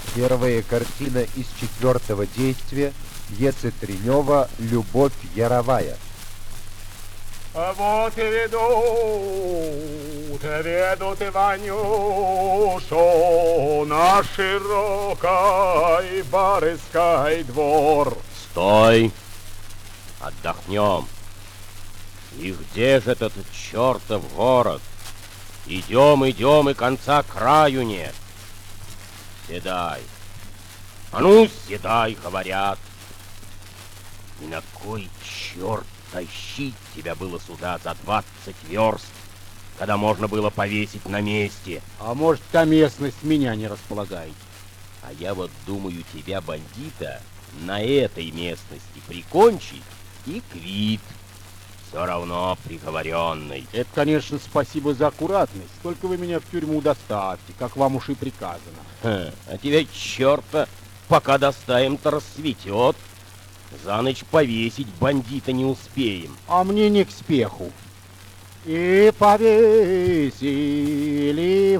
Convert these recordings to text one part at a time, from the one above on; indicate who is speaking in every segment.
Speaker 1: Первая картина из четвертого действия пьесы Тренева «Любовь яровая».
Speaker 2: А вот и ведут Иванюшу на широкой барской двор.
Speaker 3: Стой! Отдохнем. И где же этот чертов город? Идем, идем, и конца краю нет. Седай. А ну, седай, говорят. И на кой черт тащить тебя было сюда за 20 верст, когда можно было повесить на месте?
Speaker 4: А может, та местность меня не располагает?
Speaker 3: А я вот думаю, тебя, бандита, на этой местности прикончить и квит. Все равно приговоренный.
Speaker 4: Это, конечно, спасибо за аккуратность. Только вы меня в тюрьму доставьте, как вам уж и приказано.
Speaker 3: А тебя черта, пока доставим-то рассветет. За ночь повесить бандита не успеем.
Speaker 4: А мне не к спеху. И повесили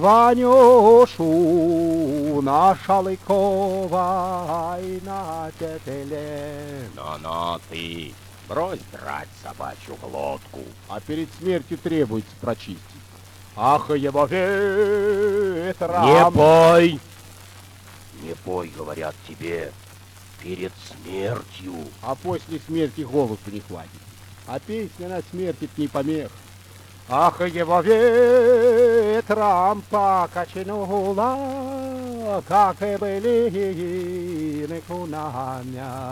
Speaker 4: Ванюшу на Шалыковой на петле.
Speaker 3: Но ты брось драть собачью глотку.
Speaker 4: А перед смертью требуется прочистить. Ах, его ветрам.
Speaker 3: Не пой! Не пой, говорят тебе, перед смертью.
Speaker 4: А после смерти голосу не хватит. А песня на смерть это не помех. Ах, его ветром покачнула, как и былинку на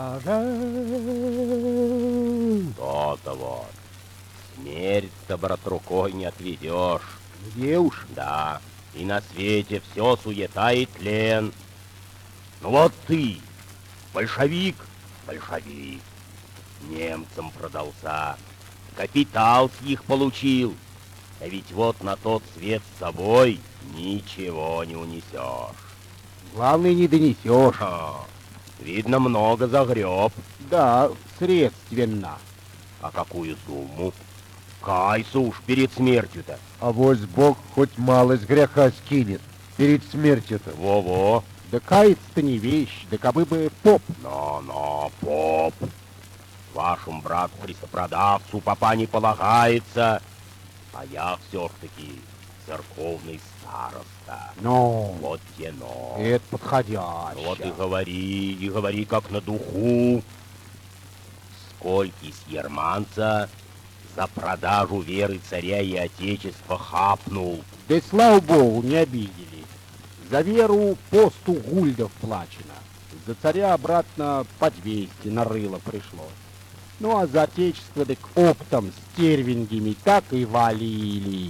Speaker 4: мяже.
Speaker 3: То-то вот. Смерть-то, брат, рукой не отведешь.
Speaker 4: Где уж?
Speaker 3: Да, и на свете все суета и тлен. Ну вот ты, большевик, большевик, немцам продался, капитал с них получил, а ведь вот на тот свет с собой ничего не унесешь.
Speaker 4: Главное, не донесешь.
Speaker 3: Видно, много загреб.
Speaker 4: Да, средственно.
Speaker 3: А какую сумму? Кайся уж перед смертью-то.
Speaker 1: Авось Бог хоть малость греха скинет перед смертью-то.
Speaker 3: Во-во.
Speaker 4: Да каяться-то не вещь, да кабы бы поп.
Speaker 3: Но, поп, вашему брату-христопродавцу попа не полагается, а я все-таки церковный староста.
Speaker 4: Но,
Speaker 3: Вот те но.
Speaker 4: это подходяще.
Speaker 3: Вот и говори как на духу. Сколькись ерманца за продажу веры царя и отечества хапнул.
Speaker 4: Да слава богу, не обидели. За веру по 100 гульдов плачено. За царя обратно по 200 на рыло пришлось. Ну а за отечество так оптом с тервингами так и валили.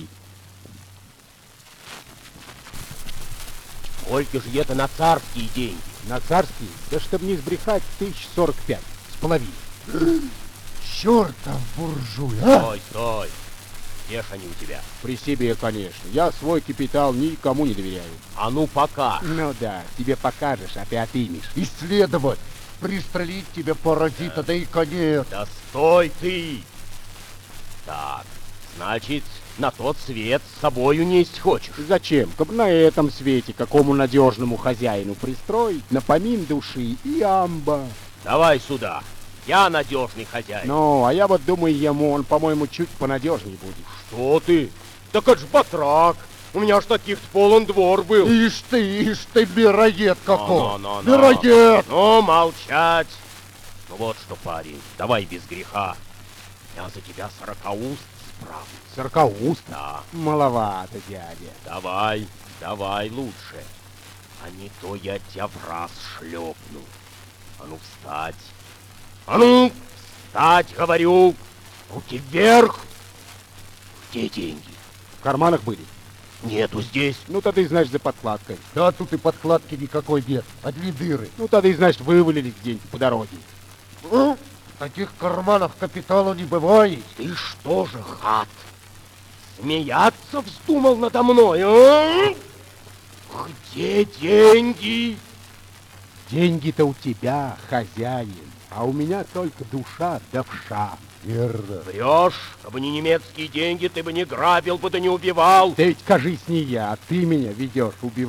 Speaker 3: Сколько же это на царские деньги?
Speaker 4: На царские, да чтоб не сбрехать, 1045 с половиной.
Speaker 1: Чертов буржуй, а!
Speaker 3: Стой! Где ж они у тебя?
Speaker 4: При себе, конечно. Я свой капитал никому не доверяю.
Speaker 3: А ну пока!
Speaker 4: Ну да, тебе покажешь, опять имешь.
Speaker 1: Исследовать, пристрелить тебя, паразита, да и конец.
Speaker 3: Да стой ты! Так, значит, на тот свет с собою несть хочешь?
Speaker 4: Зачем? Как на этом свете какому надежному хозяину пристроить, на помин души и амба.
Speaker 3: Давай сюда, я надежный хозяин.
Speaker 4: Ну, а я вот думаю, ему он, по-моему, чуть понадежнее будет.
Speaker 3: Что ты? Так это ж батрак. У меня ж таких полон двор был.
Speaker 1: Ишь ты, бероед какой!
Speaker 3: Но.
Speaker 1: Бероед!
Speaker 3: Ну, молчать. Ну вот что, парень, давай без греха. Я за тебя 40 уст справлю.
Speaker 4: 40 уст?
Speaker 3: Да.
Speaker 4: Маловато, дядя.
Speaker 3: Давай лучше. А не то я тебя в раз шлепну. А ну встать. А ну встать, говорю. Руки вверх. Где деньги?
Speaker 4: В карманах были?
Speaker 3: Нету здесь.
Speaker 4: Ну, тогда и, значит, за подкладкой.
Speaker 1: Да тут и подкладки никакой нет, одни дыры.
Speaker 4: Ну, тогда и, значит, вывалились где-нибудь по дороге.
Speaker 1: В таких карманах капитала не бывает.
Speaker 3: Ты что же, гад, смеяться вздумал надо мной, а? Где деньги?
Speaker 4: Деньги-то у тебя, хозяин, а у меня только душа да вша.
Speaker 1: Верно.
Speaker 3: Врешь, кабы не немецкие деньги, ты бы не грабил бы, да не убивал.
Speaker 4: Да ведь, кажись, не я, а ты меня ведешь убивать-то.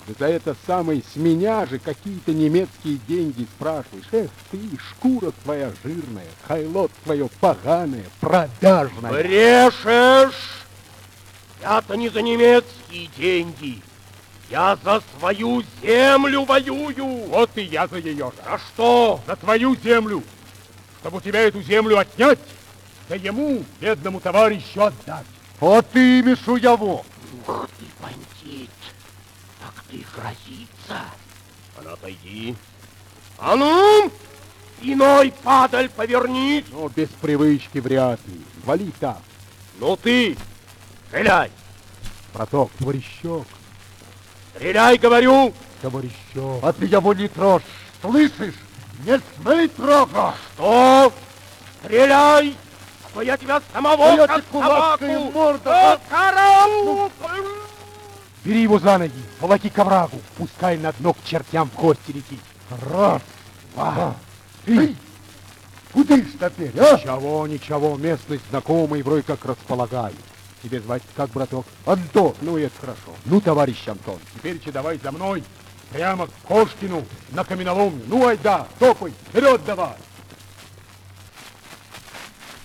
Speaker 4: Да за это самое с меня же какие-то немецкие деньги спрашиваешь. Эх ты, шкура твоя жирная, хайлот твое поганое, продажное.
Speaker 3: Брешешь! Я-то не за немецкие деньги. Я за свою землю воюю.
Speaker 2: Вот и я за ее же.
Speaker 3: За что?
Speaker 2: За твою землю. Чтобы у тебя эту землю отнять, да ему, бедному товарищу, отдать.
Speaker 1: Вот имя Шуяво!
Speaker 3: Ух ты, бандит. Так ты грозится. А ну, отойди. А ну! Иной падаль повернись.
Speaker 4: Но без привычки вряд ли. Вали так,
Speaker 3: Ну ты, стреляй.
Speaker 4: браток, товарищок,
Speaker 3: Стреляй, говорю.
Speaker 4: товарищок.
Speaker 1: А ты его не трожь, слышишь? Не смей трогать!
Speaker 3: Что? Стреляй, а то я тебя самого
Speaker 1: А я
Speaker 3: как
Speaker 1: тебе кулаком
Speaker 3: собаку.
Speaker 1: морду,
Speaker 3: Караул!
Speaker 4: Бери его за ноги, волоки к оврагу, пускай на дно к чертям в кости летит.
Speaker 1: Раз, два, три. Куда ж теперь, а?
Speaker 4: Ничего, ничего, местность знакомый, вроде как располагаю. Тебе звать как, браток?
Speaker 1: Антон,
Speaker 4: Ну, это хорошо. Ну, товарищ Антон.
Speaker 2: Теперь давай за мной, прямо к Кошкину, на каменоломню. Ну, айда, топай, вперед давай.